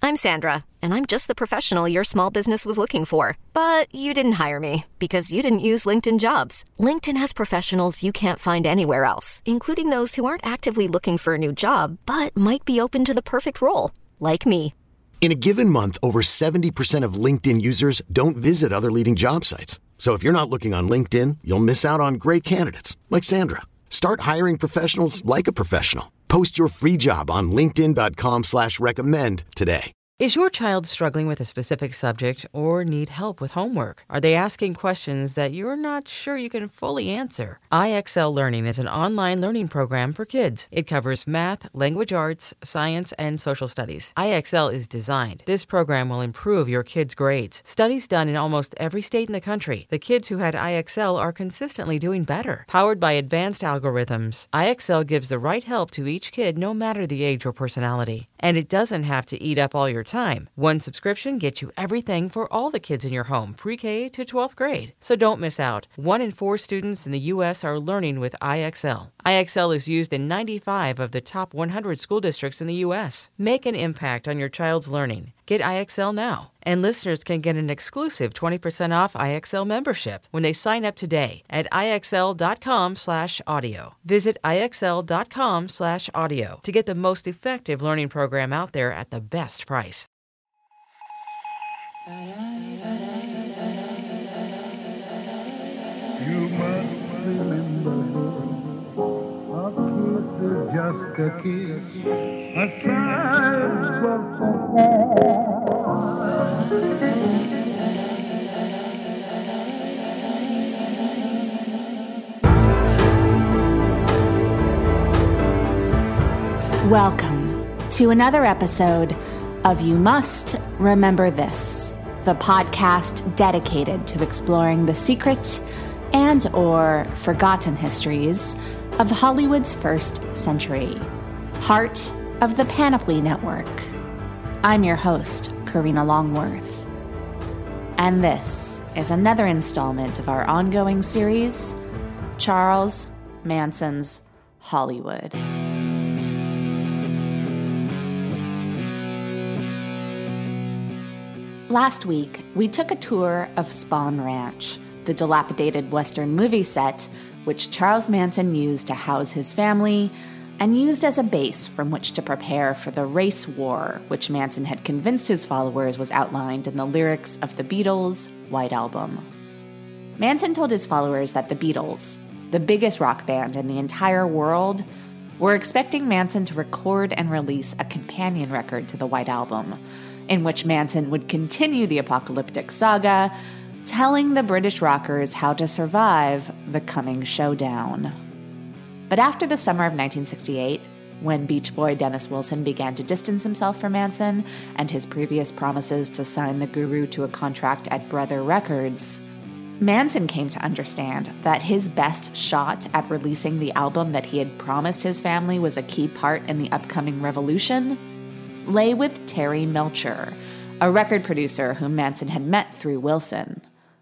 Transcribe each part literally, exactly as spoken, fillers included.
I'm Sandra, and I'm just the professional your small business was looking for. But you didn't hire me because you didn't use LinkedIn Jobs. LinkedIn has professionals you can't find anywhere else, including those who aren't actively looking for a new job, but might be open to the perfect role, like me. In a given month, over seventy percent of LinkedIn users don't visit other leading job sites. So if you're not looking on LinkedIn, you'll miss out on great candidates like Sandra. Start hiring professionals like a professional. Post your free job on linkedin.com slash recommend today. Is your child struggling with a specific subject or need help with homework? Are they asking questions that you're not sure you can fully answer? I X L Learning is an online learning program for kids. It covers math, language arts, science, and social studies. I X L is designed. This program will improve your kids' grades. Studies done in almost every state in the country. The kids who had I X L are consistently doing better. Powered by advanced algorithms, I X L gives the right help to each kid no matter the age or personality. And it doesn't have to eat up all your time. One subscription gets you everything for all the kids in your home, pre-K to twelfth grade. So don't miss out. One in four students in the U S are learning with I X L. I X L is used in ninety-five of the top one hundred school districts in the U S. Make an impact on your child's learning. Get I X L now. And listeners can get an exclusive twenty percent off I X L membership when they sign up today at IXL.com slash audio. Visit IXL.com slash audio to get the most effective learning program out there at the best price. You must remember, a kiss is just a kiss, a sigh is just a Welcome to another episode of You Must Remember This, the podcast dedicated to exploring the secret and or forgotten histories of Hollywood's first century, part of the Panoply Network. I'm your host, Karina Longworth, and this is another installment of our ongoing series, Charles Manson's Hollywood. Last week, we took a tour of Spahn Ranch, the dilapidated Western movie set which Charles Manson used to house his family and used as a base from which to prepare for the race war which Manson had convinced his followers was outlined in the lyrics of the Beatles' White Album. Manson told his followers that the Beatles, the biggest rock band in the entire world, were expecting Manson to record and release a companion record to the White Album, in which Manson would continue the apocalyptic saga, telling the British rockers how to survive the coming showdown. But after the summer of nineteen sixty-eight, when Beach Boy Dennis Wilson began to distance himself from Manson and his previous promises to sign the guru to a contract at Brother Records, Manson came to understand that his best shot at releasing the album that he had promised his family was a key part in the upcoming revolution lay with Terry Melcher, a record producer whom Manson had met through Wilson.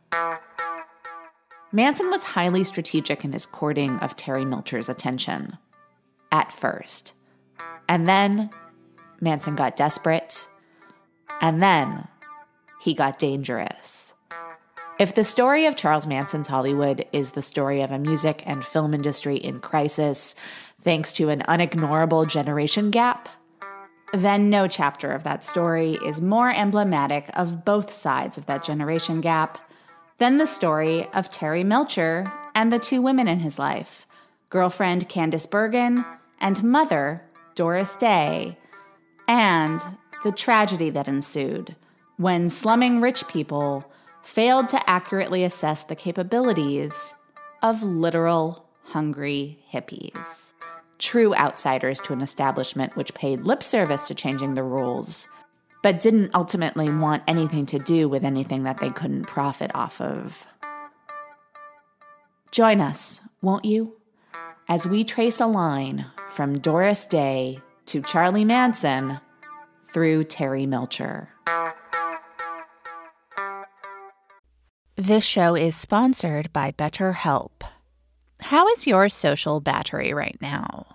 Manson was highly strategic in his courting of Terry Melcher's attention. At first. And then Manson got desperate. And then he got dangerous. If the story of Charles Manson's Hollywood is the story of a music and film industry in crisis, thanks to an unignorable generation gap, then no chapter of that story is more emblematic of both sides of that generation gap than the story of Terry Melcher and the two women in his life, girlfriend Candice Bergen and mother Doris Day, and the tragedy that ensued when slumming rich people failed to accurately assess the capabilities of literal hungry hippies. True outsiders to an establishment which paid lip service to changing the rules, but didn't ultimately want anything to do with anything that they couldn't profit off of. Join us, won't you, as we trace a line from Doris Day to Charlie Manson through Terry Melcher. This show is sponsored by BetterHelp. How is your social battery right now?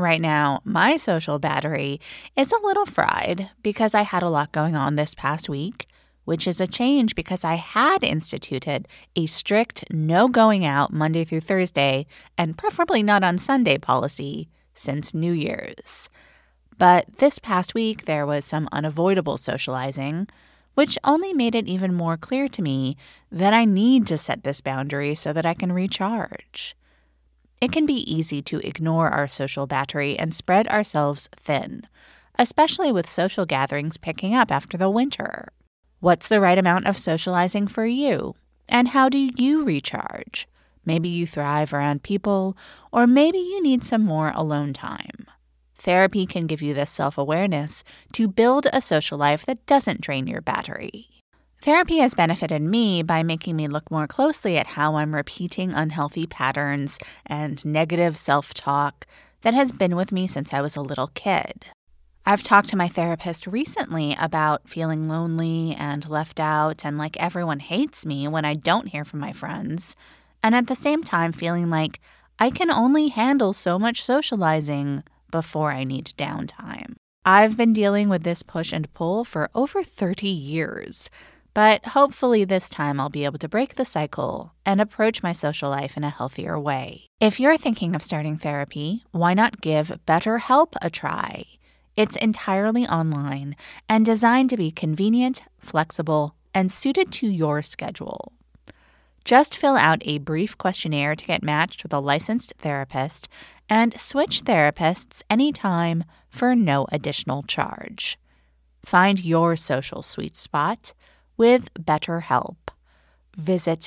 Right now, my social battery is a little fried because I had a lot going on this past week, which is a change because I had instituted a strict no going out Monday through Thursday and preferably not on Sunday policy since New Year's. But this past week, there was some unavoidable socializing, which only made it even more clear to me that I need to set this boundary so that I can recharge. It can be easy to ignore our social battery and spread ourselves thin, especially with social gatherings picking up after the winter. What's the right amount of socializing for you? And how do you recharge? Maybe you thrive around people, or maybe you need some more alone time. Therapy can give you this self-awareness to build a social life that doesn't drain your battery. Therapy has benefited me by making me look more closely at how I'm repeating unhealthy patterns and negative self-talk that has been with me since I was a little kid. I've talked to my therapist recently about feeling lonely and left out and like everyone hates me when I don't hear from my friends, and at the same time feeling like I can only handle so much socializing before I need downtime. I've been dealing with this push and pull for over thirty years, but hopefully this time I'll be able to break the cycle and approach my social life in a healthier way. If you're thinking of starting therapy, why not give BetterHelp a try? It's entirely online and designed to be convenient, flexible, and suited to your schedule. Just fill out a brief questionnaire to get matched with a licensed therapist and switch therapists anytime for no additional charge. Find your social sweet spot with BetterHelp. Visit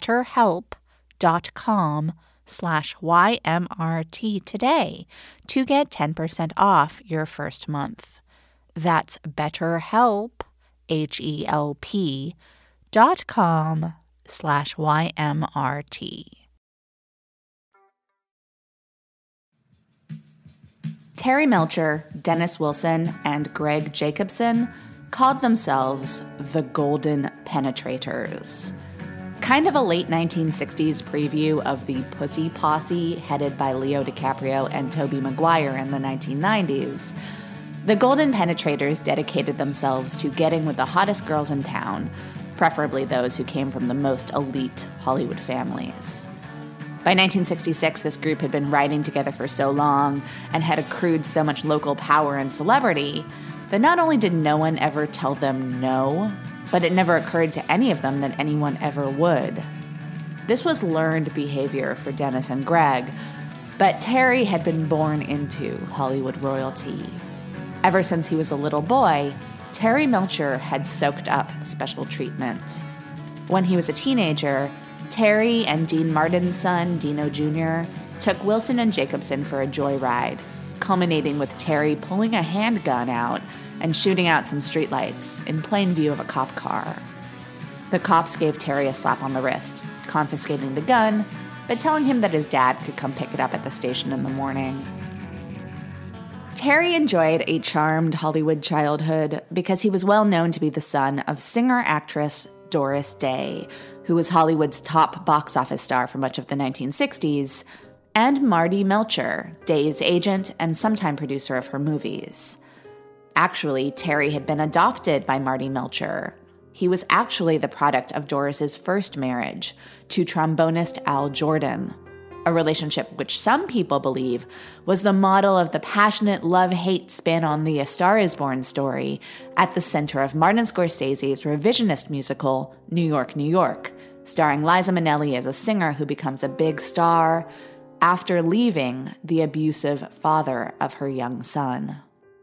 betterhelp.com slash YMRT today to get ten percent off your first month. That's BetterHelp, H E L P, dot com slash YMRT. Terry Melcher, Dennis Wilson, and Greg Jacobson called themselves the Golden Penetrators. Kind of a late nineteen sixties preview of the Pussy Posse headed by Leo DiCaprio and Tobey Maguire in the nineteen nineties, the Golden Penetrators dedicated themselves to getting with the hottest girls in town, preferably those who came from the most elite Hollywood families. By nineteen sixty-six, this group had been riding together for so long and had accrued so much local power and celebrity that not only did no one ever tell them no, but it never occurred to any of them that anyone ever would. This was learned behavior for Dennis and Greg, but Terry had been born into Hollywood royalty. Ever since he was a little boy, Terry Melcher had soaked up special treatment. When he was a teenager, Terry and Dean Martin's son, Dino Junior, took Wilson and Jacobson for a joyride, culminating with Terry pulling a handgun out and shooting out some streetlights in plain view of a cop car. The cops gave Terry a slap on the wrist, confiscating the gun, but telling him that his dad could come pick it up at the station in the morning. Terry enjoyed a charmed Hollywood childhood because he was well known to be the son of singer-actress Doris Day, who was Hollywood's top box office star for much of the nineteen sixties, and Marty Melcher, Day's agent and sometime producer of her movies. Actually, Terry had been adopted by Marty Melcher. He was actually the product of Doris's first marriage to trombonist Al Jordan, a relationship which some people believe was the model of the passionate love-hate spin on the A Star is Born story at the center of Martin Scorsese's revisionist musical, New York, New York, starring Liza Minnelli as a singer who becomes a big star after leaving the abusive father of her young son.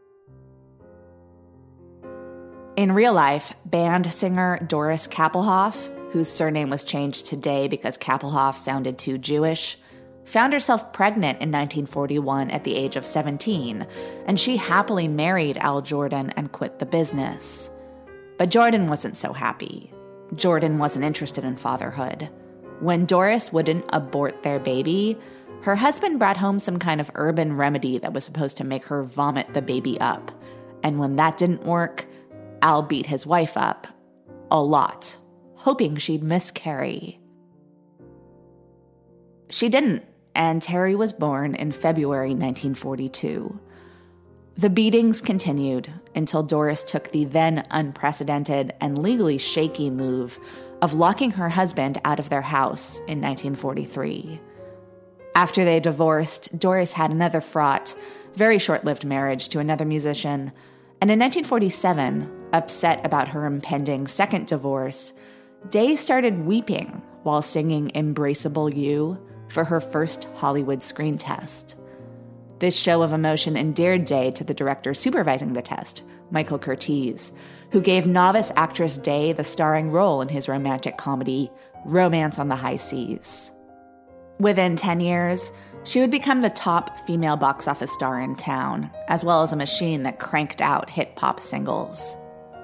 In real life, band singer Doris Kappelhoff, whose surname was changed to Day because Kappelhoff sounded too Jewish, found herself pregnant in nineteen forty-one at the age of seventeen, and she happily married Al Jordan and quit the business. But Jordan wasn't so happy. Jordan wasn't interested in fatherhood. When Doris wouldn't abort their baby, her husband brought home some kind of urban remedy that was supposed to make her vomit the baby up. And when that didn't work, Al beat his wife up. A lot, hoping she'd miscarry. She didn't, and Terry was born in February nineteen forty-two. The beatings continued until Doris took the then unprecedented and legally shaky move of locking her husband out of their house in nineteen forty-three. After they divorced, Doris had another fraught, very short-lived marriage to another musician, and in nineteen forty-seven, upset about her impending second divorce, Day started weeping while singing Embraceable You for her first Hollywood screen test. This show of emotion endeared Day to the director supervising the test, Michael Curtiz, who gave novice actress Day the starring role in his romantic comedy, Romance on the High Seas. Within ten years, she would become the top female box office star in town, as well as a machine that cranked out hit pop singles.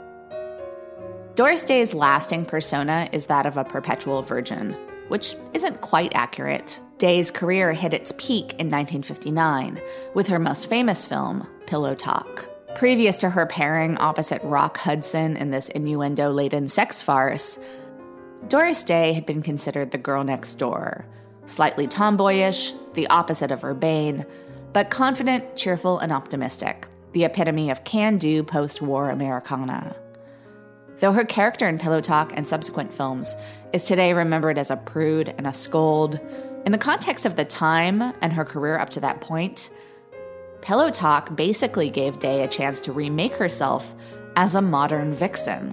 Doris Day's lasting persona is that of a perpetual virgin, which isn't quite accurate. Day's career hit its peak in nineteen fifty-nine with her most famous film, Pillow Talk. Previous to her pairing opposite Rock Hudson in this innuendo-laden sex farce, Doris Day had been considered the girl next door, slightly tomboyish, the opposite of urbane, but confident, cheerful, and optimistic, the epitome of can-do post-war Americana. Though her character in Pillow Talk and subsequent films is today remembered as a prude and a scold, in the context of the time and her career up to that point, Pillow Talk basically gave Day a chance to remake herself as a modern vixen.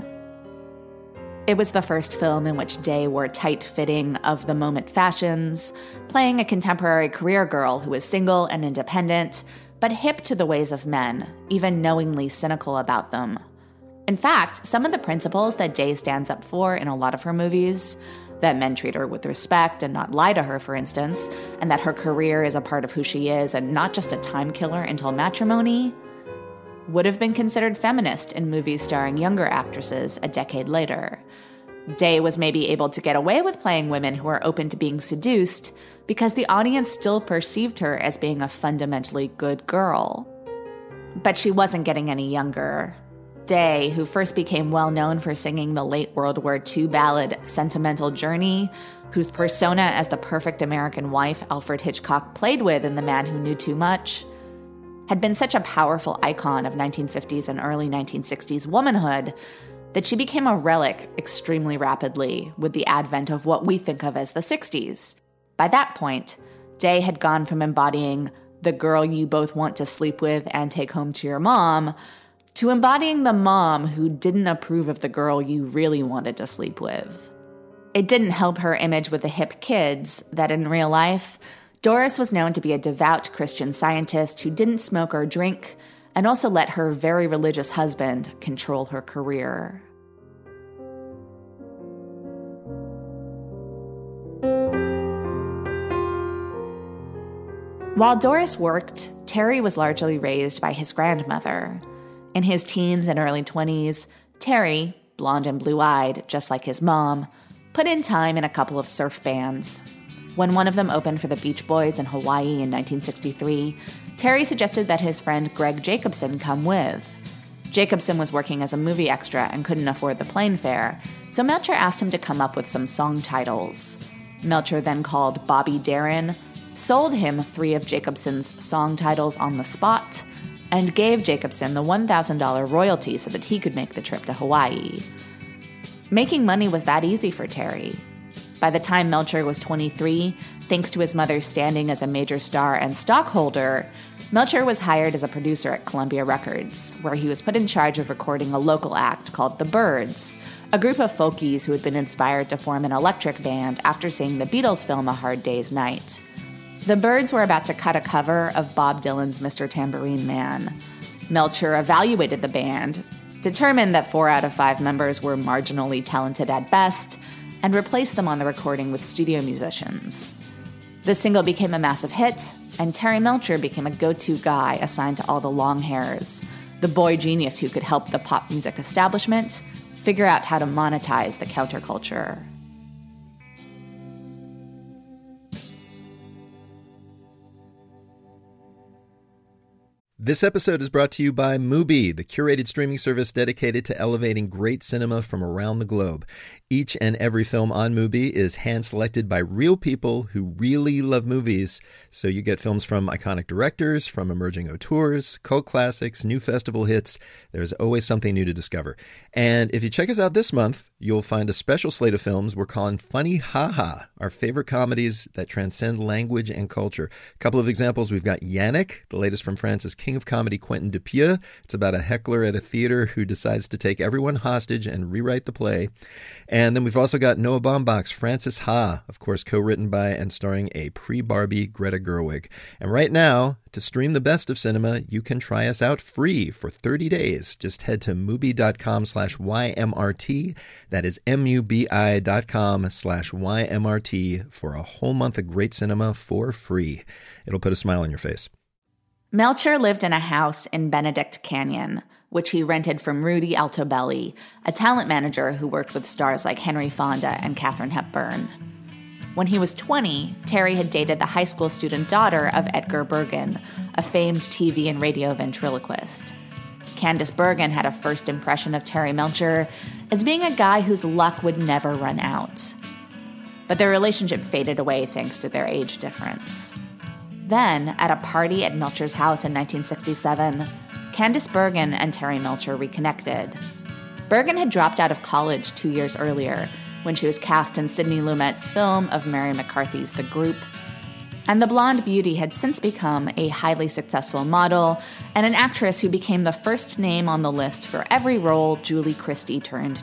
It was the first film in which Day wore tight-fitting, of-the-moment fashions, playing a contemporary career girl who was single and independent, but hip to the ways of men, even knowingly cynical about them. In fact, some of the principles that Day stands up for in a lot of her movies, that men treat her with respect and not lie to her, for instance, and that her career is a part of who she is and not just a time killer until matrimony, would have been considered feminist in movies starring younger actresses a decade later. Day was maybe able to get away with playing women who are open to being seduced because the audience still perceived her as being a fundamentally good girl. But she wasn't getting any younger. Day, who first became well known for singing the late World War Two ballad Sentimental Journey, whose persona as the perfect American wife Alfred Hitchcock played with in The Man Who Knew Too Much, had been such a powerful icon of nineteen fifties and early nineteen sixties womanhood that she became a relic extremely rapidly with the advent of what we think of as the sixties. By that point, Day had gone from embodying the girl you both want to sleep with and take home to your mom to embodying the mom who didn't approve of the girl you really wanted to sleep with. It didn't help her image with the hip kids that in real life, Doris was known to be a devout Christian Scientist who didn't smoke or drink, and also let her very religious husband control her career. While Doris worked, Terry was largely raised by his grandmother. In his teens and early twenties, Terry, blonde and blue-eyed, just like his mom, put in time in a couple of surf bands. When one of them opened for the Beach Boys in Hawaii in nineteen sixty-three, Terry suggested that his friend Greg Jacobson come with. Jacobson was working as a movie extra and couldn't afford the plane fare, so Melcher asked him to come up with some song titles. Melcher then called Bobby Darin, sold him three of Jacobson's song titles on the spot, and gave Jacobson the one thousand dollars royalty so that he could make the trip to Hawaii. Making money was that easy for Terry. By the time Melcher was twenty-three, thanks to his mother's standing as a major star and stockholder, Melcher was hired as a producer at Columbia Records, where he was put in charge of recording a local act called The Byrds, a group of folkies who had been inspired to form an electric band after seeing the Beatles film A Hard Day's Night. The Byrds were about to cut a cover of Bob Dylan's Mister Tambourine Man. Melcher evaluated the band, determined that four out of five members were marginally talented at best, and replaced them on the recording with studio musicians. The single became a massive hit, and Terry Melcher became a go-to guy assigned to all the long hairs, the boy genius who could help the pop music establishment figure out how to monetize the counterculture. This episode is brought to you by Mubi, the curated streaming service dedicated to elevating great cinema from around the globe. Each and every film on Mubi is hand-selected by real people who really love movies. So you get films from iconic directors, from emerging auteurs, cult classics, new festival hits. There's always something new to discover. And if you check us out this month, you'll find a special slate of films we're calling Funny Ha-Ha, our favorite comedies that transcend language and culture. A couple of examples, we've got Yannick, the latest from France's king of comedy, Quentin Dupieux. It's about a heckler at a theater who decides to take everyone hostage and rewrite the play. And then we've also got Noah Baumbach's Frances Ha, of course, co-written by and starring a pre-Barbie Greta Gerwig. And right now, to stream the best of cinema, you can try us out free for thirty days. Just head to Mubi.com slash YMRT. That is M-U-B-I dot com slash Y-M-R-T for a whole month of great cinema for free. It'll put a smile on your face. Melcher lived in a house in Benedict Canyon, which he rented from Rudy Altobelli, a talent manager who worked with stars like Henry Fonda and Katharine Hepburn. When he was twenty, Terry had dated the high school student daughter of Edgar Bergen, a famed T V and radio ventriloquist. Candice Bergen had a first impression of Terry Melcher as being a guy whose luck would never run out. But their relationship faded away thanks to their age difference. Then, at a party at Melcher's house in nineteen sixty-seven, Candice Bergen and Terry Melcher reconnected. Bergen had dropped out of college two years earlier when she was cast in Sidney Lumet's film of Mary McCarthy's The Group, and the blonde beauty had since become a highly successful model and an actress who became the first name on the list for every role Julie Christie turned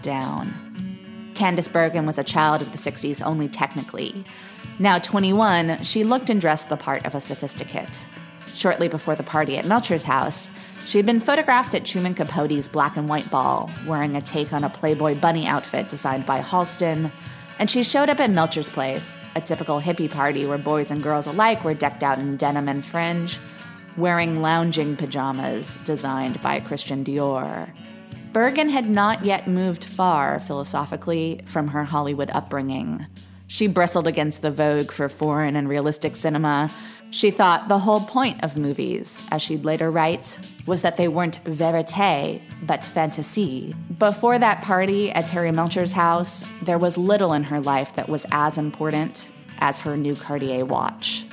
down. Candice Bergen was a child of the sixties only technically. Now twenty-one, she looked and dressed the part of a sophisticate. Shortly before the party at Melcher's house, she had been photographed at Truman Capote's black and white ball, wearing a take on a Playboy bunny outfit designed by Halston, and she showed up at Melcher's place, a typical hippie party where boys and girls alike were decked out in denim and fringe, wearing lounging pajamas designed by Christian Dior. Bergen had not yet moved far, philosophically, from her Hollywood upbringing. She bristled against the vogue for foreign and realistic cinema. She thought the whole point of movies, as she'd later write, was that they weren't vérité, but fantasy. Before that party at Terry Melcher's house, there was little in her life that was as important as her new Cartier watch.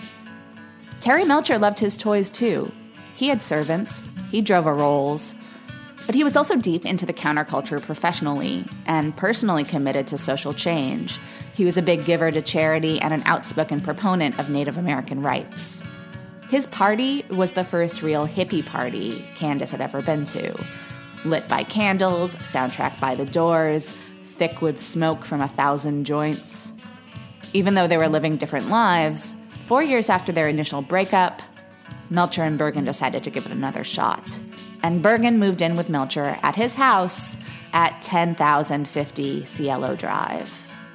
Terry Melcher loved his toys too. He had servants, he drove a Rolls, but he was also deep into the counterculture professionally and personally committed to social change. He was a big giver to charity and an outspoken proponent of Native American rights. His party was the first real hippie party Candice had ever been to. Lit by candles, soundtrack by The Doors, thick with smoke from a thousand joints. Even though they were living different lives, four years after their initial breakup, Melcher and Bergen decided to give it another shot. And Bergen moved in with Melcher at his house at ten thousand fifty Cielo Drive.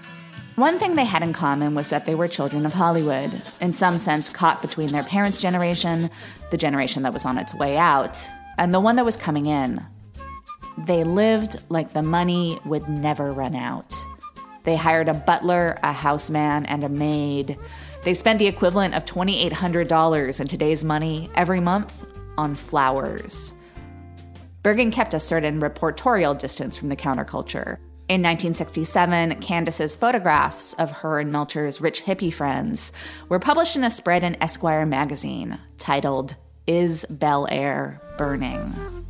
One thing they had in common was that they were children of Hollywood, in some sense caught between their parents' generation, the generation that was on its way out, and the one that was coming in. They lived like the money would never run out. They hired a butler, a houseman, and a maid. They spent the equivalent of twenty-eight hundred dollars in today's money every month on flowers. Bergen kept a certain reportorial distance from the counterculture. In nineteen sixty-seven, Candice's photographs of her and Melcher's rich hippie friends were published in a spread in Esquire magazine titled, "Is Bel Air Burning?"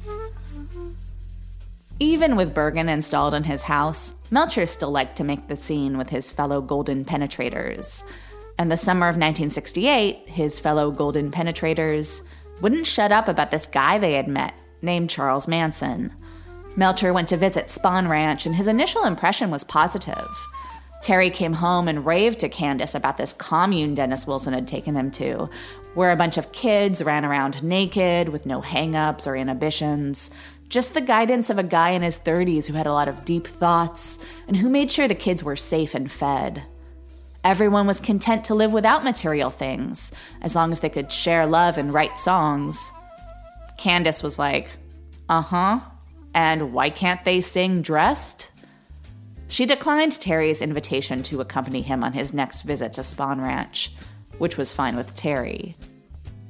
Even with Bergen installed in his house, Melcher still liked to make the scene with his fellow golden penetrators. And the summer of nineteen sixty-eight, his fellow golden penetrators wouldn't shut up about this guy they had met named Charles Manson. Melcher went to visit Spahn Ranch, and his initial impression was positive. Terry came home and raved to Candice about this commune Dennis Wilson had taken him to, where a bunch of kids ran around naked with no hang-ups or inhibitions, just the guidance of a guy in his thirties who had a lot of deep thoughts and who made sure the kids were safe and fed. Everyone was content to live without material things, as long as they could share love and write songs. Candice was like, uh-huh. And why can't they sing dressed? She declined Terry's invitation to accompany him on his next visit to Spahn Ranch, which was fine with Terry.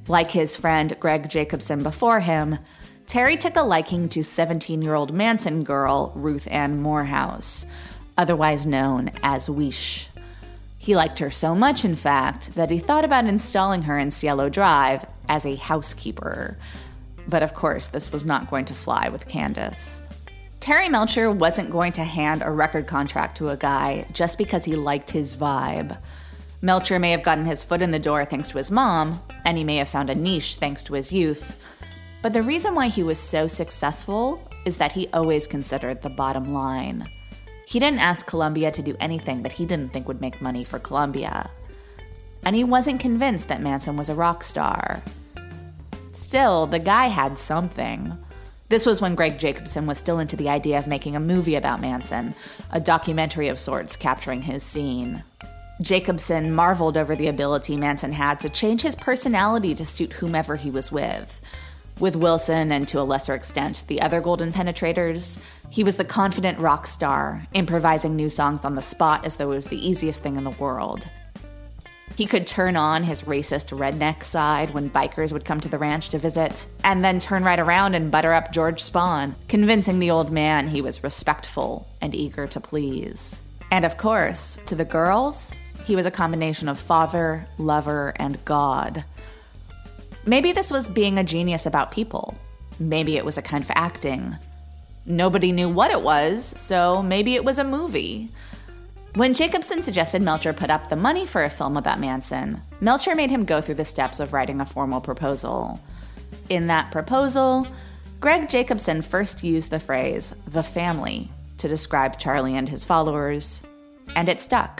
Like his friend Greg Jacobson before him, Terry took a liking to seventeen-year-old Manson girl Ruth Ann Morehouse, otherwise known as Weesh. He liked her so much, in fact, that he thought about installing her in Cielo Drive as a housekeeper. But of course, this was not going to fly with Candace. Terry Melcher wasn't going to hand a record contract to a guy just because he liked his vibe. Melcher may have gotten his foot in the door thanks to his mom, and he may have found a niche thanks to his youth. But the reason why he was so successful is that he always considered the bottom line. He didn't ask Columbia to do anything that he didn't think would make money for Columbia. And he wasn't convinced that Manson was a rock star. Still, the guy had something. This was when Greg Jacobson was still into the idea of making a movie about Manson, a documentary of sorts capturing his scene. Jacobson marveled over the ability Manson had to change his personality to suit whomever he was with. With Wilson, and to a lesser extent, the other Golden Penetrators, he was the confident rock star, improvising new songs on the spot as though it was the easiest thing in the world. He could turn on his racist redneck side when bikers would come to the ranch to visit, and then turn right around and butter up George Spahn, convincing the old man he was respectful and eager to please. And of course, to the girls, he was a combination of father, lover, and God. Maybe this was being a genius about people. Maybe it was a kind of acting. Nobody knew what it was, so maybe it was a movie. When Jacobson suggested Melcher put up the money for a film about Manson, Melcher made him go through the steps of writing a formal proposal. In that proposal, Greg Jacobson first used the phrase, "the family," to describe Charlie and his followers, and it stuck.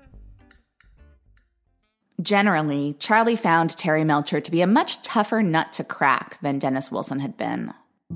Generally, Charlie found Terry Melcher to be a much tougher nut to crack than Dennis Wilson had been.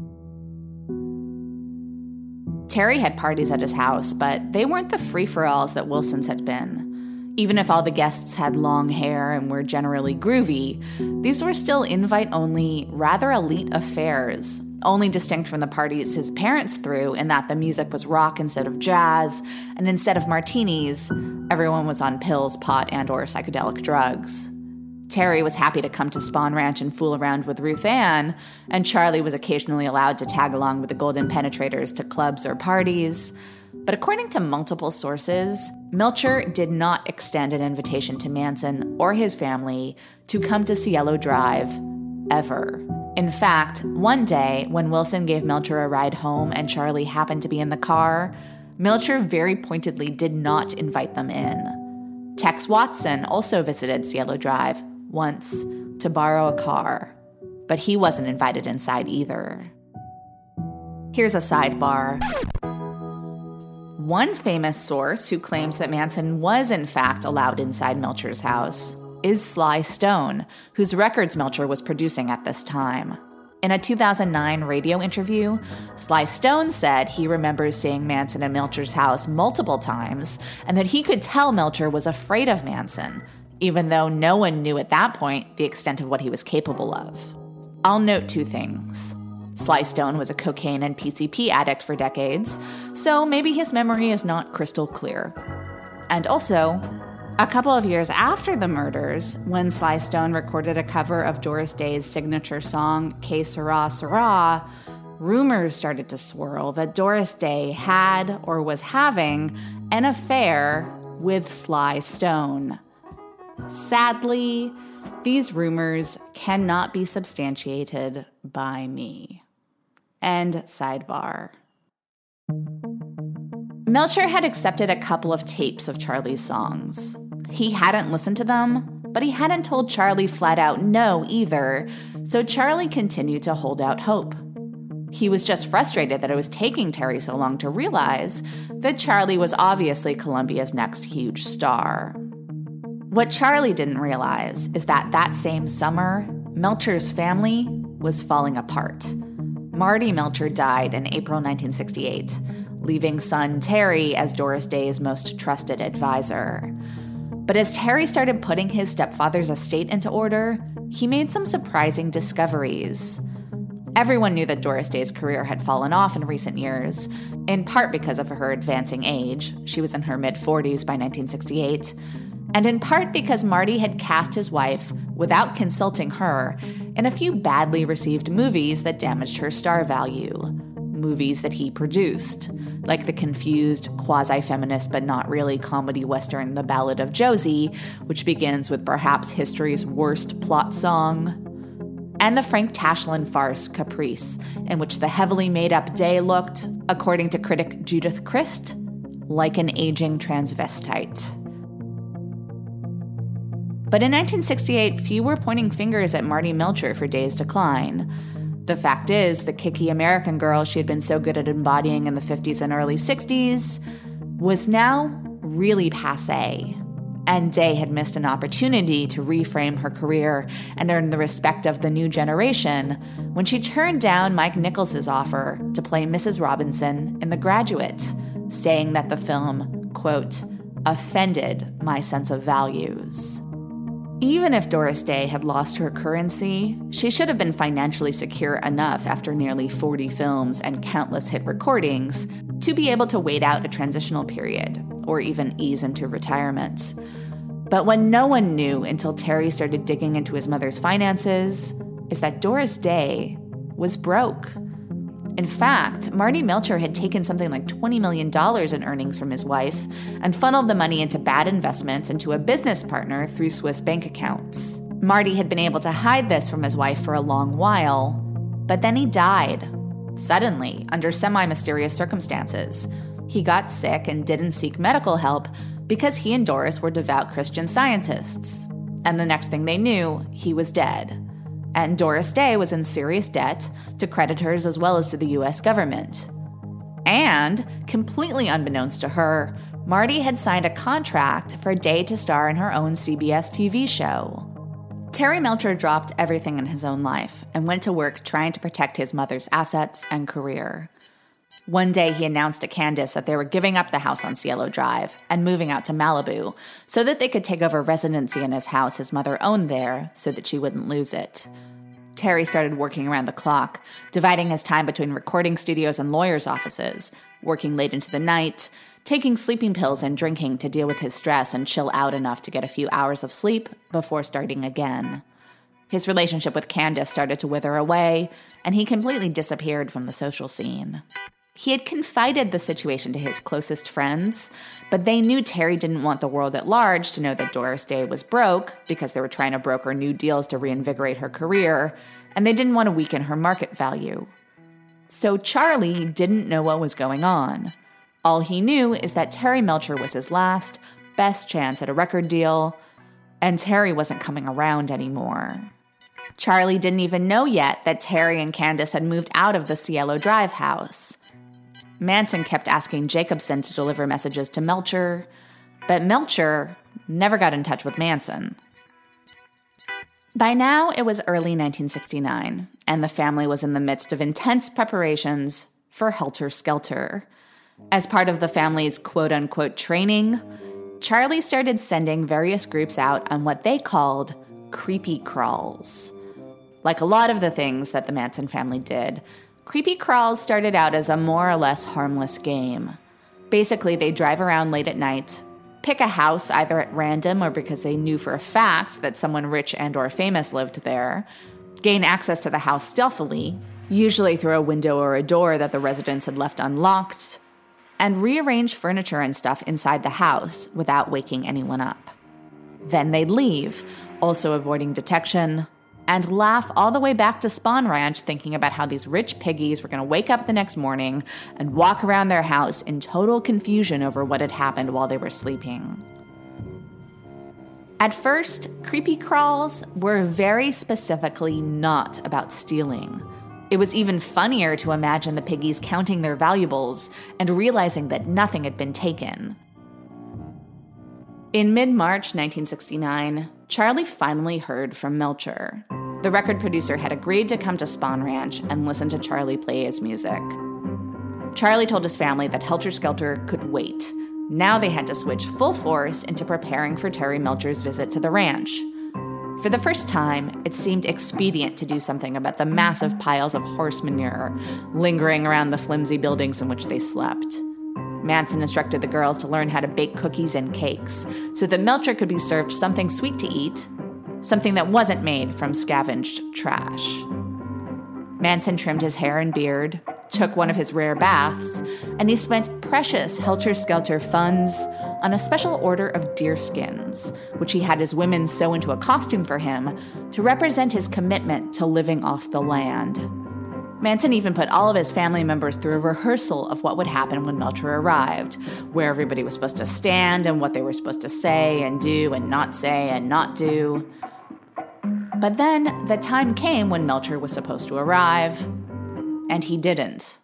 Terry had parties at his house, but they weren't the free-for-alls that Wilson's had been. Even if all the guests had long hair and were generally groovy, these were still invite-only, rather elite affairs, only distinct from the parties his parents threw in that the music was rock instead of jazz, and instead of martinis, everyone was on pills, pot, and or psychedelic drugs. Terry was happy to come to Spahn Ranch and fool around with Ruth Ann, and Charlie was occasionally allowed to tag along with the Golden Penetrators to clubs or parties. But according to multiple sources, Melcher did not extend an invitation to Manson or his family to come to Cielo Drive, ever. In fact, one day, when Wilson gave Melcher a ride home and Charlie happened to be in the car, Melcher very pointedly did not invite them in. Tex Watson also visited Cielo Drive once to borrow a car, but he wasn't invited inside either. Here's a sidebar. One famous source who claims that Manson was in fact allowed inside Melcher's house is Sly Stone, whose records Melcher was producing at this time. In a two thousand nine radio interview, Sly Stone said he remembers seeing Manson in Melcher's house multiple times, and that he could tell Melcher was afraid of Manson, even though no one knew at that point the extent of what he was capable of. I'll note two things. Sly Stone was a cocaine and P C P addict for decades, so maybe his memory is not crystal clear. And also, a couple of years after the murders, when Sly Stone recorded a cover of Doris Day's signature song, Que Sera Sera, rumors started to swirl that Doris Day had or was having an affair with Sly Stone. Sadly, these rumors cannot be substantiated by me. End sidebar. Melcher had accepted a couple of tapes of Charlie's songs. He hadn't listened to them, but he hadn't told Charlie flat out no either, so Charlie continued to hold out hope. He was just frustrated that it was taking Terry so long to realize that Charlie was obviously Columbia's next huge star. What Charlie didn't realize is that that same summer, Melcher's family was falling apart. Marty Melcher died in April nineteen sixty-eight, leaving son Terry as Doris Day's most trusted advisor. But as Terry started putting his stepfather's estate into order, he made some surprising discoveries. Everyone knew that Doris Day's career had fallen off in recent years, in part because of her advancing age. She was in her mid-forties by nineteen sixty-eight. And in part because Marty had cast his wife without consulting her, in a few badly received movies that damaged her star value. Movies that he produced, like the confused, quasi-feminist but not really comedy western The Ballad of Josie, which begins with perhaps history's worst plot song, and the Frank Tashlin farce Caprice, in which the heavily made-up Day looked, according to critic Judith Crist, like an aging transvestite. But in nineteen sixty-eight, few were pointing fingers at Marty Melcher for Day's decline. The fact is, the kicky American girl she had been so good at embodying in the fifties and early sixties was now really passé. And Day had missed an opportunity to reframe her career and earn the respect of the new generation when she turned down Mike Nichols' offer to play Missus Robinson in The Graduate, saying that the film, quote, offended my sense of values. Even if Doris Day had lost her currency, she should have been financially secure enough after nearly forty films and countless hit recordings to be able to wait out a transitional period, or even ease into retirement. But what no one knew until Terry started digging into his mother's finances is that Doris Day was broke. In fact, Marty Melcher had taken something like twenty million dollars in earnings from his wife and funneled the money into bad investments into a business partner through Swiss bank accounts. Marty had been able to hide this from his wife for a long while, but then he died, suddenly, under semi-mysterious circumstances. He got sick and didn't seek medical help because he and Doris were devout Christian Scientists. And the next thing they knew, he was dead. And Doris Day was in serious debt to creditors as well as to the U S government. And, completely unbeknownst to her, Marty had signed a contract for Day to star in her own C B S T V show. Terry Melcher dropped everything in his own life and went to work trying to protect his mother's assets and career. One day he announced to Candace that they were giving up the house on Cielo Drive and moving out to Malibu so that they could take over residency in his house his mother owned there so that she wouldn't lose it. Terry started working around the clock, dividing his time between recording studios and lawyers' offices, working late into the night, taking sleeping pills and drinking to deal with his stress and chill out enough to get a few hours of sleep before starting again. His relationship with Candace started to wither away, and he completely disappeared from the social scene. He had confided the situation to his closest friends, but they knew Terry didn't want the world at large to know that Doris Day was broke because they were trying to broker new deals to reinvigorate her career, and they didn't want to weaken her market value. So Charlie didn't know what was going on. All he knew is that Terry Melcher was his last, best chance at a record deal, and Terry wasn't coming around anymore. Charlie didn't even know yet that Terry and Candace had moved out of the Cielo Drive house. Manson kept asking Jacobson to deliver messages to Melcher, but Melcher never got in touch with Manson. By now, it was early nineteen sixty-nine, and the family was in the midst of intense preparations for Helter Skelter. As part of the family's quote-unquote training, Charlie started sending various groups out on what they called creepy crawls. Like a lot of the things that the Manson family did, creepy crawls started out as a more or less harmless game. Basically, they'd drive around late at night, pick a house either at random or because they knew for a fact that someone rich and or famous lived there, gain access to the house stealthily, usually through a window or a door that the residents had left unlocked, and rearrange furniture and stuff inside the house without waking anyone up. Then they'd leave, also avoiding detection, and laugh all the way back to Spahn Ranch thinking about how these rich piggies were going to wake up the next morning and walk around their house in total confusion over what had happened while they were sleeping. At first, creepy crawls were very specifically not about stealing. It was even funnier to imagine the piggies counting their valuables and realizing that nothing had been taken. In mid-March nineteen sixty-nine, Charlie finally heard from Melcher. The record producer had agreed to come to Spahn Ranch and listen to Charlie play his music. Charlie told his family that Helter Skelter could wait. Now they had to switch full force into preparing for Terry Melcher's visit to the ranch. For the first time, it seemed expedient to do something about the massive piles of horse manure lingering around the flimsy buildings in which they slept. Manson instructed the girls to learn how to bake cookies and cakes so that Melcher could be served something sweet to eat something that wasn't made from scavenged trash. Manson trimmed his hair and beard, took one of his rare baths, and he spent precious helter-skelter funds on a special order of deerskins, which he had his women sew into a costume for him to represent his commitment to living off the land. Manson even put all of his family members through a rehearsal of what would happen when Melcher arrived, where everybody was supposed to stand and what they were supposed to say and do and not say and not do. But then the time came when Melcher was supposed to arrive, and he didn't.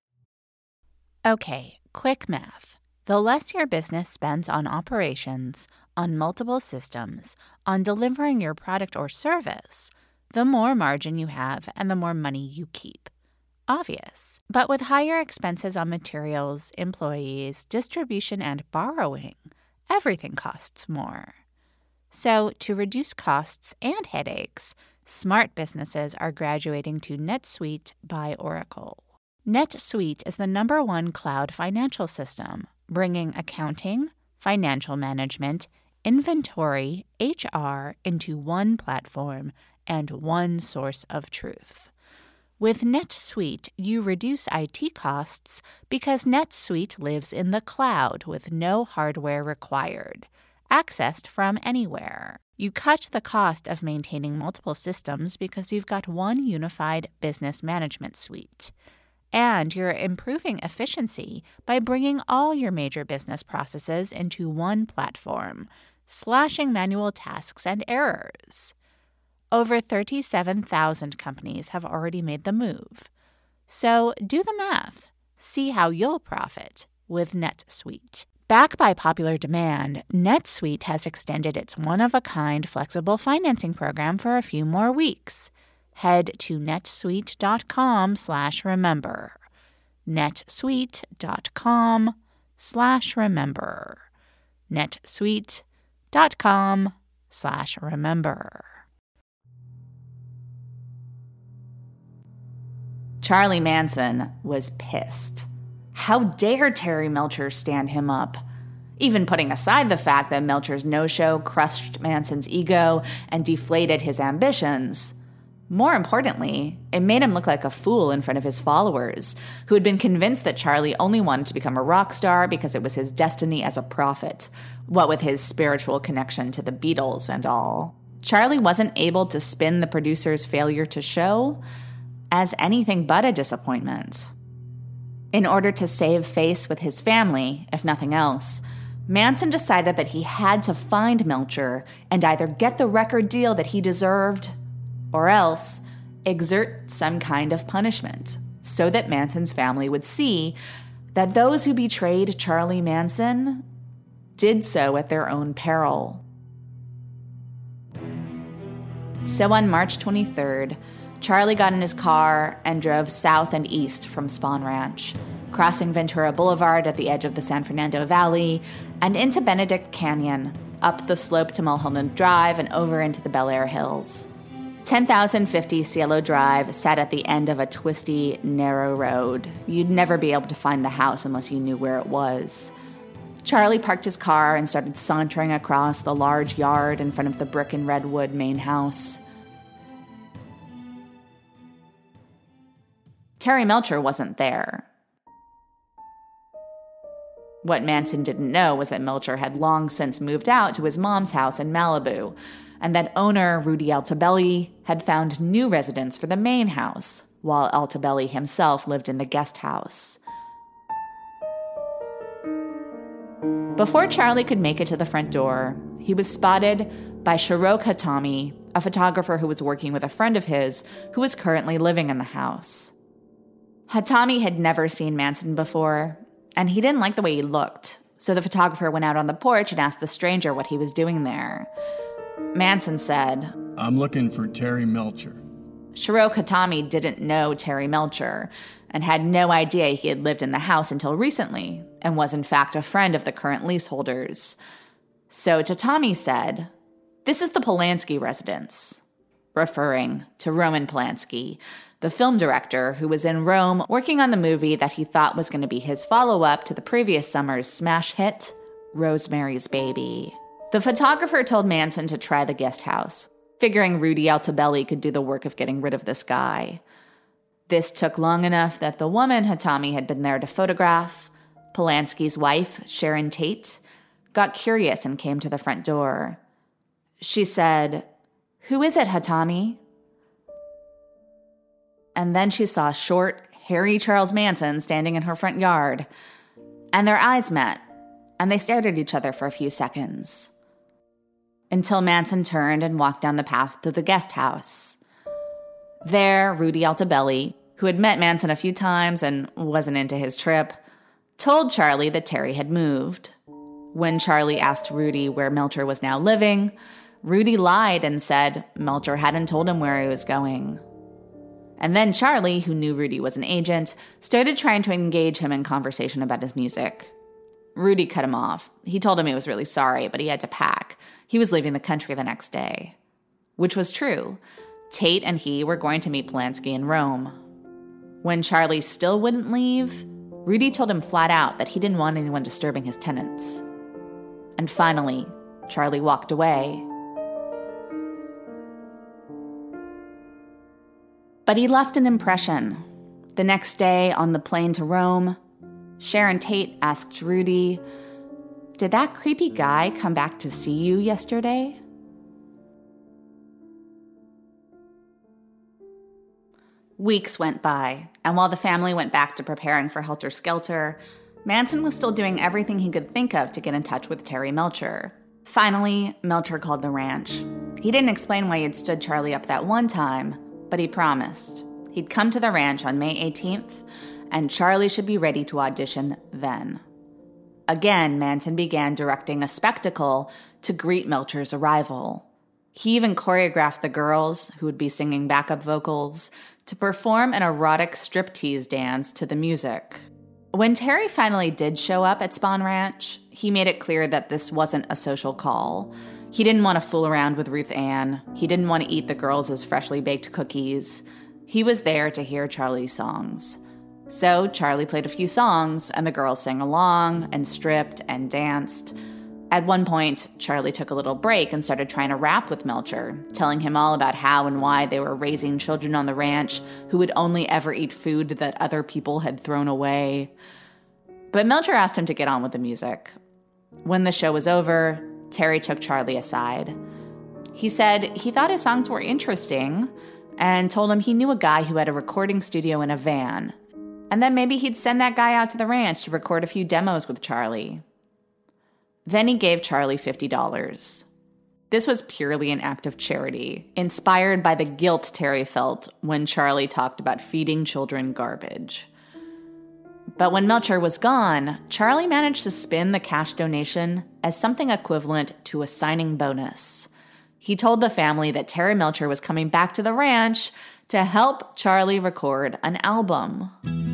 Okay, quick math. The less your business spends on operations, on multiple systems, on delivering your product or service, the more margin you have and the more money you keep. Obvious. But with higher expenses on materials, employees, distribution, and borrowing, everything costs more. So, to reduce costs and headaches, smart businesses are graduating to NetSuite by Oracle. NetSuite is the number one cloud financial system, bringing accounting, financial management, inventory, H R into one platform and one source of truth. With NetSuite, you reduce I T costs because NetSuite lives in the cloud with no hardware required, accessed from anywhere. You cut the cost of maintaining multiple systems because you've got one unified business management suite. And you're improving efficiency by bringing all your major business processes into one platform, slashing manual tasks and errors. Over thirty-seven thousand companies have already made the move. So do the math. See how you'll profit with NetSuite. Backed by popular demand, NetSuite has extended its one-of-a-kind flexible financing program for a few more weeks. Head to netsuite.com slash remember. netsuite.com slash remember. netsuite.com slash remember. Charlie Manson was pissed. How dare Terry Melcher stand him up? Even putting aside the fact that Melcher's no-show crushed Manson's ego and deflated his ambitions, more importantly, it made him look like a fool in front of his followers, who had been convinced that Charlie only wanted to become a rock star because it was his destiny as a prophet, what with his spiritual connection to the Beatles and all. Charlie wasn't able to spin the producer's failure to show as anything but a disappointment. In order to save face with his family, if nothing else, Manson decided that he had to find Melcher and either get the record deal that he deserved or else exert some kind of punishment so that Manson's family would see that those who betrayed Charlie Manson did so at their own peril. So on March twenty-third, Charlie got in his car and drove south and east from Spahn Ranch, crossing Ventura Boulevard at the edge of the San Fernando Valley and into Benedict Canyon, up the slope to Mulholland Drive and over into the Bel Air Hills. ten thousand fifty Cielo Drive sat at the end of a twisty, narrow road. You'd never be able to find the house unless you knew where it was. Charlie parked his car and started sauntering across the large yard in front of the brick and redwood main house. Terry Melcher wasn't there. What Manson didn't know was that Melcher had long since moved out to his mom's house in Malibu, and that owner Rudy Altobelli had found new residents for the main house, while Altobelli himself lived in the guest house. Before Charlie could make it to the front door, he was spotted by Shirok Hatami, a photographer who was working with a friend of his who was currently living in the house. Hatami had never seen Manson before, and he didn't like the way he looked, so the photographer went out on the porch and asked the stranger what he was doing there. Manson said, "I'm looking for Terry Melcher." Shirok Hatami didn't know Terry Melcher and had no idea he had lived in the house until recently and was in fact a friend of the current leaseholders. So Hatami said, "This is the Polanski residence," referring to Roman Polanski, the film director who was in Rome working on the movie that he thought was going to be his follow-up to the previous summer's smash hit, Rosemary's Baby. The photographer told Manson to try the guest house. figuring Rudy Altobelli could do the work of getting rid of this guy. This took long enough that the woman Hatami had been there to photograph, Polanski's wife, Sharon Tate, got curious and came to the front door. She said, "Who is it, Hatami?" And then she saw short, hairy Charles Manson standing in her front yard, and their eyes met, and they stared at each other for a few seconds. Until Manson turned and walked down the path to the guest house. There, Rudy Altobelli, who had met Manson a few times and wasn't into his trip, told Charlie that Terry had moved. When Charlie asked Rudy where Melcher was now living, Rudy lied and said Melcher hadn't told him where he was going. And then Charlie, who knew Rudy was an agent, started trying to engage him in conversation about his music. Rudy cut him off. He told him he was really sorry, but he had to pack. He was leaving the country the next day. Which was true. Tate and he were going to meet Polanski in Rome. When Charlie still wouldn't leave, Rudy told him flat out that he didn't want anyone disturbing his tenants. And finally, Charlie walked away. But he left an impression. The next day, on the plane to Rome, Sharon Tate asked Rudy, "Did that creepy guy come back to see you yesterday?" Weeks went by, and while the family went back to preparing for Helter Skelter, Manson was still doing everything he could think of to get in touch with Terry Melcher. Finally, Melcher called the ranch. He didn't explain why he had stood Charlie up that one time, but he promised. He'd come to the ranch on May eighteenth, and Charlie should be ready to audition then. Again, Manson began directing a spectacle to greet Melcher's arrival. He even choreographed the girls, who would be singing backup vocals, to perform an erotic striptease dance to the music. When Terry finally did show up at Spahn Ranch, he made it clear that this wasn't a social call. He didn't want to fool around with Ruth Ann. He didn't want to eat the girls' freshly baked cookies. He was there to hear Charlie's songs. So Charlie played a few songs, and the girls sang along and stripped and danced. At one point, Charlie took a little break and started trying to rap with Melcher, telling him all about how and why they were raising children on the ranch who would only ever eat food that other people had thrown away. But Melcher asked him to get on with the music. When the show was over, Terry took Charlie aside. He said he thought his songs were interesting and told him he knew a guy who had a recording studio in a van, and then maybe he'd send that guy out to the ranch to record a few demos with Charlie. Then he gave Charlie fifty dollars. This was purely an act of charity, inspired by the guilt Terry felt when Charlie talked about feeding children garbage. But when Melcher was gone, Charlie managed to spin the cash donation as something equivalent to a signing bonus. He told the family that Terry Melcher was coming back to the ranch to help Charlie record an album.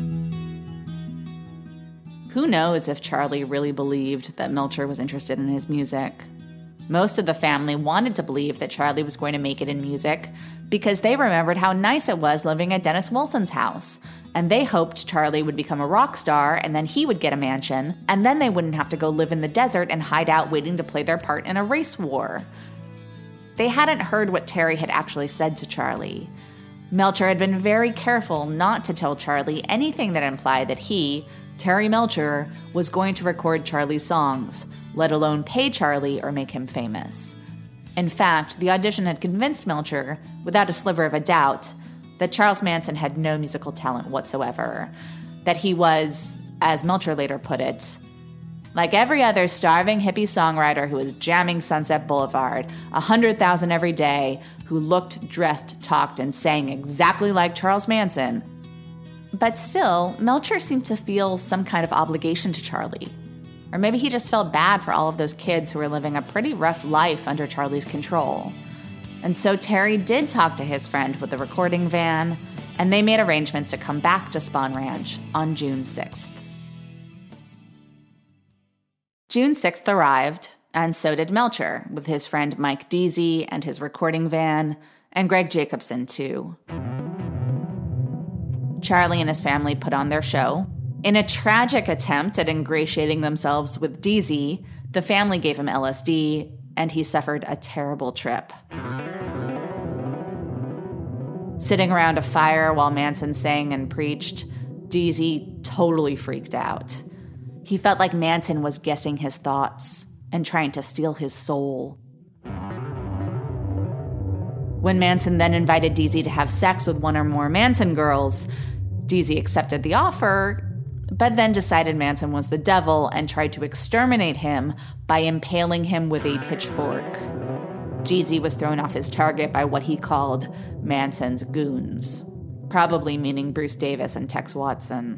Who knows if Charlie really believed that Melcher was interested in his music? Most of the family wanted to believe that Charlie was going to make it in music because they remembered how nice it was living at Dennis Wilson's house, and they hoped Charlie would become a rock star and then he would get a mansion, and then they wouldn't have to go live in the desert and hide out waiting to play their part in a race war. They hadn't heard what Terry had actually said to Charlie. Melcher had been very careful not to tell Charlie anything that implied that he, Terry Melcher, was going to record Charlie's songs, let alone pay Charlie or make him famous. In fact, the audition had convinced Melcher, without a sliver of a doubt, that Charles Manson had no musical talent whatsoever, that he was, as Melcher later put it, like every other starving hippie songwriter who was jamming Sunset Boulevard, a hundred thousand every day, who looked, dressed, talked, and sang exactly like Charles Manson. But still, Melcher seemed to feel some kind of obligation to Charlie. Or maybe he just felt bad for all of those kids who were living a pretty rough life under Charlie's control. And so Terry did talk to his friend with the recording van, and they made arrangements to come back to Spahn Ranch on June sixth. June sixth arrived, and so did Melcher, with his friend Mike Deasy and his recording van, and Greg Jacobson, too. Charlie and his family put on their show. In a tragic attempt at ingratiating themselves with Deasy, the family gave him L S D, and he suffered a terrible trip. Sitting around a fire while Manson sang and preached, Deasy totally freaked out. He felt like Manson was guessing his thoughts and trying to steal his soul. When Manson then invited Deasy to have sex with one or more Manson girls, Deasy accepted the offer, but then decided Manson was the devil and tried to exterminate him by impaling him with a pitchfork. Deasy was thrown off his target by what he called Manson's goons, probably meaning Bruce Davis and Tex Watson.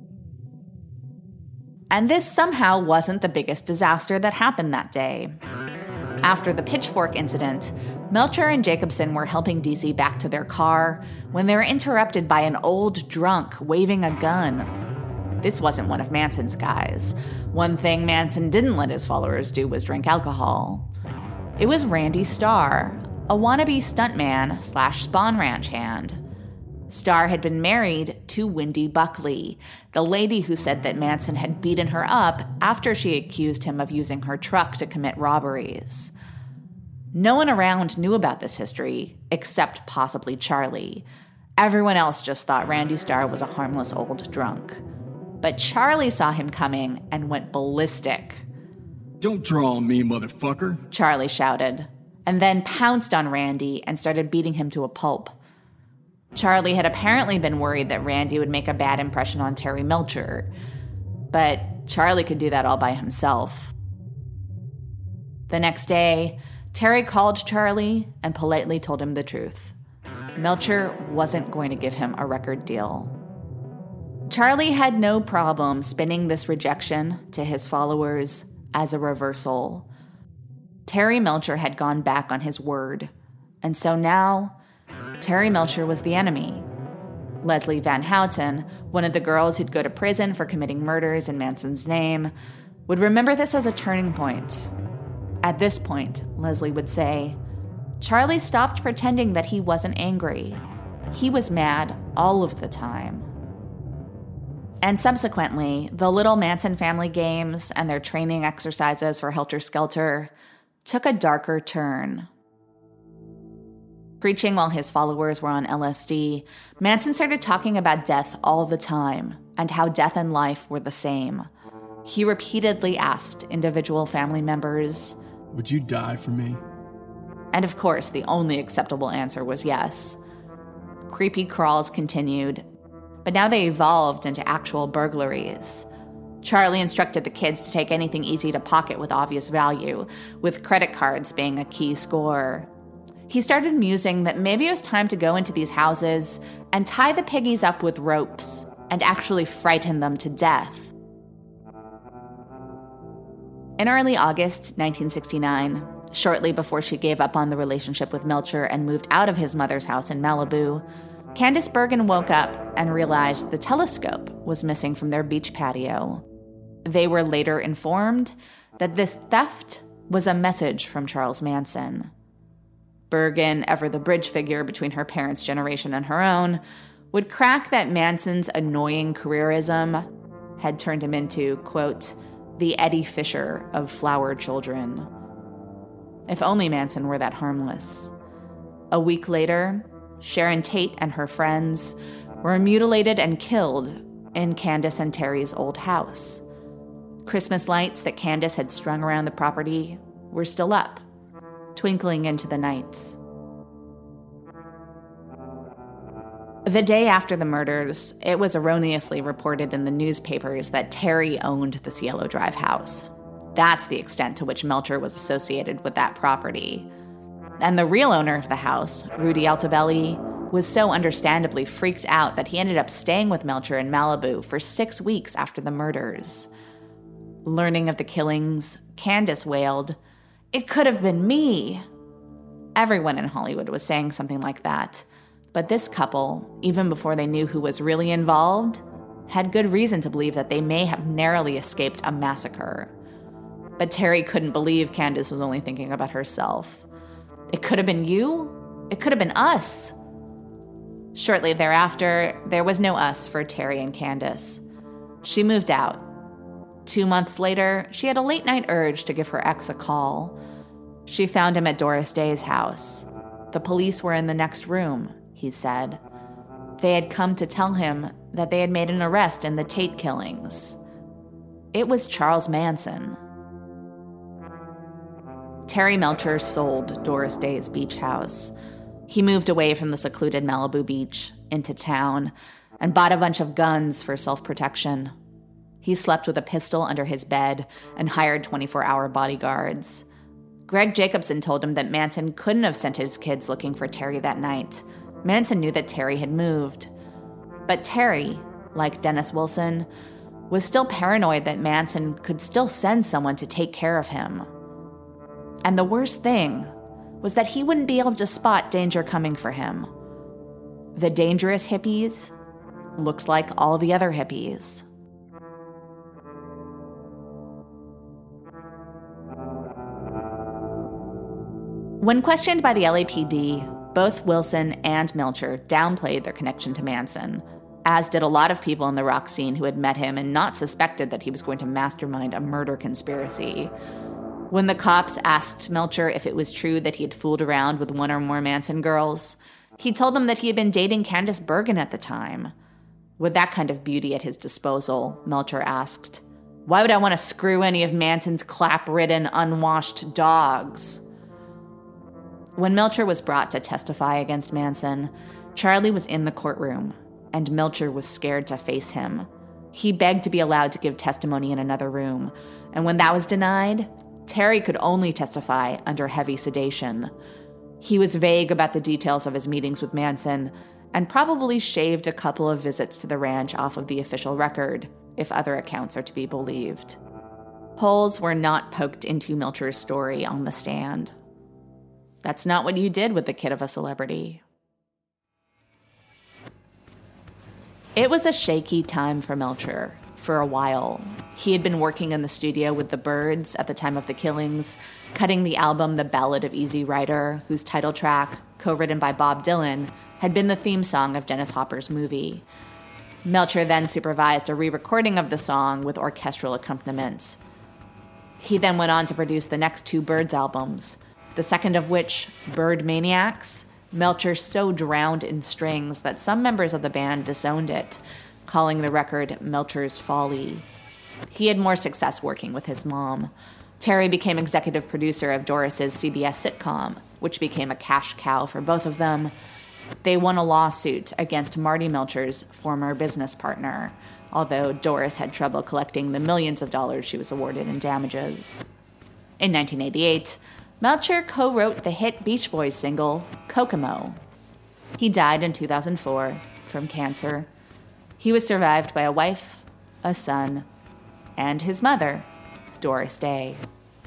And this somehow wasn't the biggest disaster that happened that day. After the pitchfork incident, Melcher and Jacobson were helping Deasy back to their car when they were interrupted by an old drunk waving a gun. This wasn't one of Manson's guys. One thing Manson didn't let his followers do was drink alcohol. It was Randy Starr, a wannabe stuntman slash Spawn Ranch hand. Starr had been married to Wendy Buckley, the lady who said that Manson had beaten her up after she accused him of using her truck to commit robberies. No one around knew about this history, except possibly Charlie. Everyone else just thought Randy Starr was a harmless old drunk. But Charlie saw him coming and went ballistic. Don't draw on me, motherfucker, Charlie shouted, and then pounced on Randy and started beating him to a pulp. Charlie had apparently been worried that Randy would make a bad impression on Terry Melcher, but Charlie could do that all by himself. The next day, Terry called Charlie and politely told him the truth. Melcher wasn't going to give him a record deal. Charlie had no problem spinning this rejection to his followers as a reversal. Terry Melcher had gone back on his word, and so now Terry Melcher was the enemy. Leslie Van Houten, one of the girls who'd go to prison for committing murders in Manson's name, would remember this as a turning point. At this point, Leslie would say, Charlie stopped pretending that he wasn't angry. He was mad all of the time. And subsequently, the little Manson family games and their training exercises for Helter Skelter took a darker turn. Preaching while his followers were on L S D, Manson started talking about death all the time and how death and life were the same. He repeatedly asked individual family members, would you die for me? And of course, the only acceptable answer was yes. Creepy crawls continued, but now they evolved into actual burglaries. Charlie instructed the kids to take anything easy to pocket with obvious value, with credit cards being a key score. He started musing that maybe it was time to go into these houses and tie the piggies up with ropes and actually frighten them to death. In early August nineteen sixty-nine, shortly before she gave up on the relationship with Melcher and moved out of his mother's house in Malibu, Candice Bergen woke up and realized the telescope was missing from their beach patio. They were later informed that this theft was a message from Charles Manson. Bergen, ever the bridge figure between her parents' generation and her own, would crack that Manson's annoying careerism had turned him into, quote, the Eddie Fisher of flower children. If only Manson were that harmless. A week later, Sharon Tate and her friends were mutilated and killed in Candice and Terry's old house. Christmas lights that Candice had strung around the property were still up, twinkling into the night. The day after the murders, it was erroneously reported in the newspapers that Terry owned the Cielo Drive house. That's the extent to which Melcher was associated with that property. And the real owner of the house, Rudy Altobelli, was so understandably freaked out that he ended up staying with Melcher in Malibu for six weeks after the murders. Learning of the killings, Candice wailed, "It could have been me." Everyone in Hollywood was saying something like that. But this couple, even before they knew who was really involved, had good reason to believe that they may have narrowly escaped a massacre. But Terry couldn't believe Candice was only thinking about herself. It could have been you. It could have been us. Shortly thereafter, there was no us for Terry and Candice. She moved out. Two months later, she had a late-night urge to give her ex a call. She found him at Doris Day's house. The police were in the next room, he said. They had come to tell him that they had made an arrest in the Tate killings. It was Charles Manson. Terry Melcher sold Doris Day's beach house. He moved away from the secluded Malibu beach into town and bought a bunch of guns for self-protection. He slept with a pistol under his bed and hired twenty-four hour bodyguards. Greg Jacobson told him that Manson couldn't have sent his kids looking for Terry that night. Manson knew that Terry had moved. But Terry, like Dennis Wilson, was still paranoid that Manson could still send someone to take care of him. And the worst thing was that he wouldn't be able to spot danger coming for him. The dangerous hippies looked like all the other hippies. When questioned by the L A P D, both Wilson and Melcher downplayed their connection to Manson, as did a lot of people in the rock scene who had met him and not suspected that he was going to mastermind a murder conspiracy. When the cops asked Melcher if it was true that he had fooled around with one or more Manson girls, he told them that he had been dating Candice Bergen at the time. With that kind of beauty at his disposal, Melcher asked, "Why would I want to screw any of Manson's clap-ridden, unwashed dogs?" When Melcher was brought to testify against Manson, Charlie was in the courtroom, and Melcher was scared to face him. He begged to be allowed to give testimony in another room, and when that was denied, Terry could only testify under heavy sedation. He was vague about the details of his meetings with Manson, and probably shaved a couple of visits to the ranch off of the official record, if other accounts are to be believed. Holes were not poked into Melcher's story on the stand. That's not what you did with the kid of a celebrity. It was a shaky time for Melcher, for a while. He had been working in the studio with the Byrds at the time of the killings, cutting the album The Ballad of Easy Rider, whose title track, co-written by Bob Dylan, had been the theme song of Dennis Hopper's movie. Melcher then supervised a re-recording of the song with orchestral accompaniment. He then went on to produce the next two Byrds albums, the second of which, Bird Maniacs, Melcher so drowned in strings that some members of the band disowned it, calling the record Melcher's Folly. He had more success working with his mom. Terry became executive producer of Doris's C B S sitcom, which became a cash cow for both of them. They won a lawsuit against Marty Melcher's former business partner, although Doris had trouble collecting the millions of dollars she was awarded in damages. In nineteen eighty-eight, Melcher co-wrote the hit Beach Boys single, Kokomo. He died in two thousand four from cancer. He was survived by a wife, a son, and his mother, Doris Day.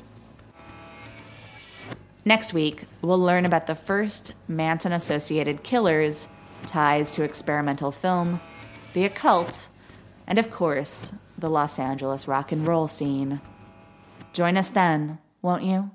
Next week, we'll learn about the first Manson-associated killers, ties to experimental film, the occult, and of course, the Los Angeles rock and roll scene. Join us then, won't you?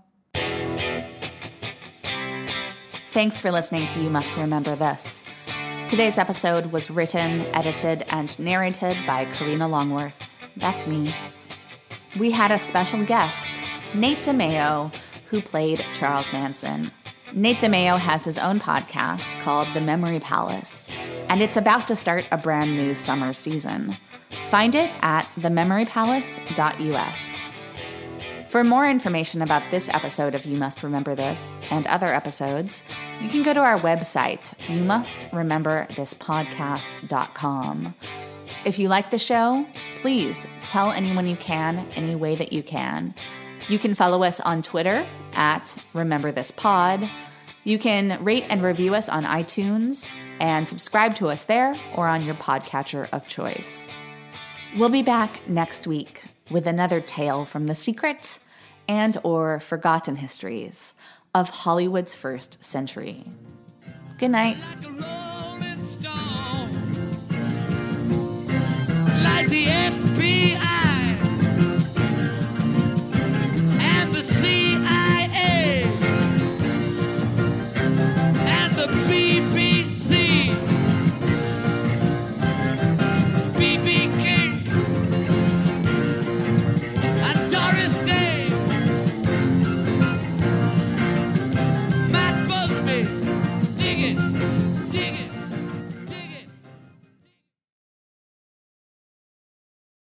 Thanks for listening to You Must Remember This. Today's episode was written, edited, and narrated by Karina Longworth. That's me. We had a special guest, Nate DeMeo, who played Charles Manson. Nate DeMeo has his own podcast called The Memory Palace, and it's about to start a brand new summer season. Find it at the memory palace dot u s. For more information about this episode of You Must Remember This and other episodes, you can go to our website, you must remember this podcast dot com. If you like the show, please tell anyone you can, any way that you can. You can follow us on Twitter at Remember This Pod. You can rate and review us on iTunes and subscribe to us there or on your podcatcher of choice. We'll be back next week with another tale from the secret and or forgotten histories of Hollywood's first century. Good night. Like the F B I and the C I A and the B